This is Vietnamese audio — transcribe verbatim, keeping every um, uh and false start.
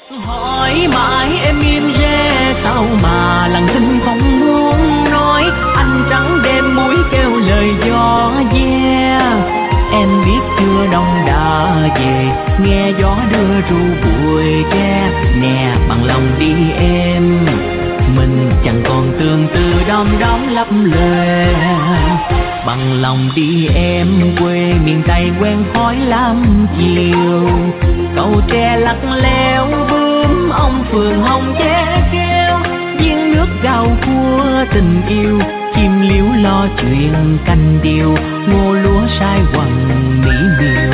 Hỏi mãi em im re sao mà lặng thinh không muốn nói. Anh trắng đêm muối kêu lời gió ve. Em biết chưa đông đã về, nghe gió đưa ru bụi tre. Nè bằng lòng đi em, mình chẳng còn tương tư đom đóm lấp lề. Bằng lòng đi em, quê miền Tây quen khói lam chiều. Cầu tre lắc léo bướm, ông phường hồng che kêu. Giếng nước gào cua tình yêu, chim liễu lo chuyện canh điều. Ngô lúa sai quằn mỹ miều.